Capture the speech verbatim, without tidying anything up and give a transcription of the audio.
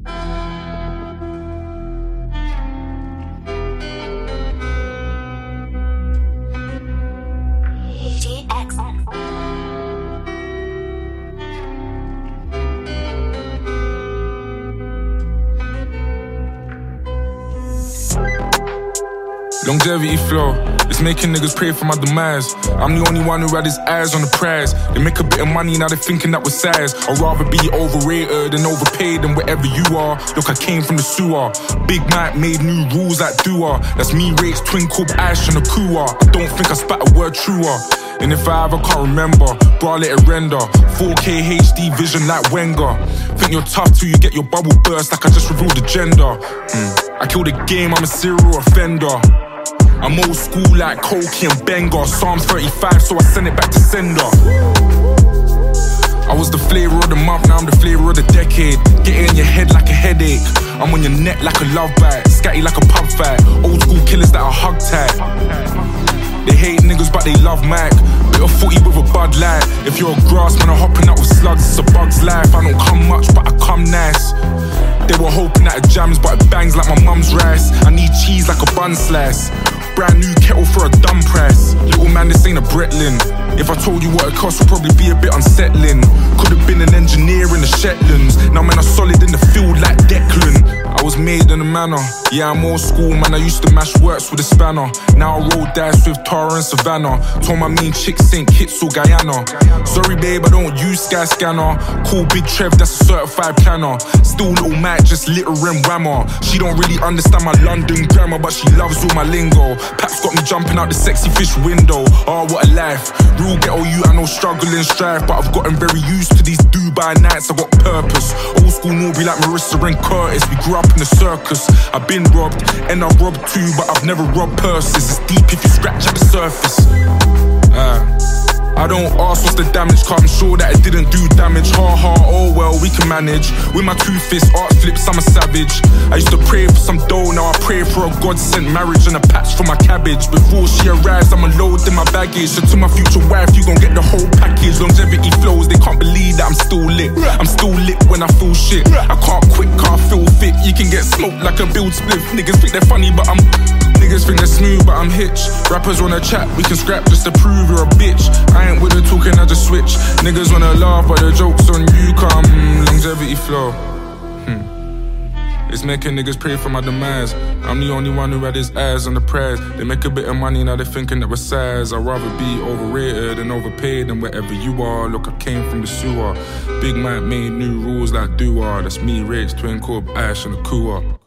Longevity flow, it's making niggas pray for my demise. I'm the only one who had his eyes on the prize. They make a bit of money, now they're thinking that we're size. I'd rather be overrated than overpaid than wherever you are. Look, I came from the sewer. Big Mike made new rules like Dua. That's me, Rates, Twinkle, Ash and a Kua. I don't think I spat a word truer. And if I ever can't remember, bro, let it render. four K H D vision like Wenger. Think you're tough till you get your bubble burst like I just revealed the gender. mm. I kill the game, I'm a serial offender. I'm old school like Koki and Benga. Psalms thirty-five, so I send it back to sender. I was the flavour of the month, now I'm the flavour of the decade. Get it in your head like a headache. I'm on your neck like a love bite. Scatty like a pub fight. Old school killers that are hug tight. They hate niggas but they love Mac. Bit of footy with a Bud Light. If you're a grass man, I'm hopping out with slugs. It's a bug's life. I don't come much but I come nice. They were hoping that it jams but it bangs like my mum's rice. I need cheese like a bun slice. Brand new kettle for a dumb price. Little man, this ain't a Bretlin. If I told you what it cost, would probably be a bit unsettling. Could've been an engineer in the Shetlands. Now man, I'm solid in the field like Declan. I was made in a manner. Yeah, I'm old school, man, I used to mash works with a spanner. Now I roll dice with Tara and Savannah. Told my mean chick Saint Kitts or Guyana. Sorry babe, I don't use Sky Scanner. Call Big Trev, that's a certified planner. Still little Mac, just litter and whammer. She don't really understand my London grammar, but she loves all my lingo. Paps got me jumping out the sexy fish window. Oh, what a life. Real ghetto you, I know struggle and strife, but I've gotten very used to these Dubai nights. I got purpose. Old school Norby like Marissa and Curtis. We grew up in the circus. I've been robbed, and I've robbed too, but I've never robbed purses. It's deep if you scratch at the surface. uh. I don't ask what's the damage, cause I'm sure that it didn't do damage. Ha ha, oh well, we can manage. With my two fists, art flips, I'm a savage. I used to pray for some dough, now I pray for a God-sent marriage and a patch for my cabbage. Before she arrives, I'ma load in my baggage. So to my future wife, you gon' get the whole package. Longevity flows, they can't believe that I'm still lit. I'm still lit when I feel shit. I can't quit, car feel fit. You can get smoked like a build spliff. Niggas think they're funny, but I'm... Niggas think they're smooth, but I'm hitch. Rappers wanna chat, we can scrap just to prove you're a bitch. I ain't with the talking, I just switch. Niggas wanna laugh, but the joke's on you. Come, longevity flow. Hmm. It's making niggas pray for my demise. I'm the only one who had his eyes on the prize. They make a bit of money, now they're thinking that we're size. I'd rather be overrated than overpaid than wherever you are. Look, I came from the sewer. Big Mike made new rules like Dua. That's me, Rates, Twinkle, Ash and a Kua.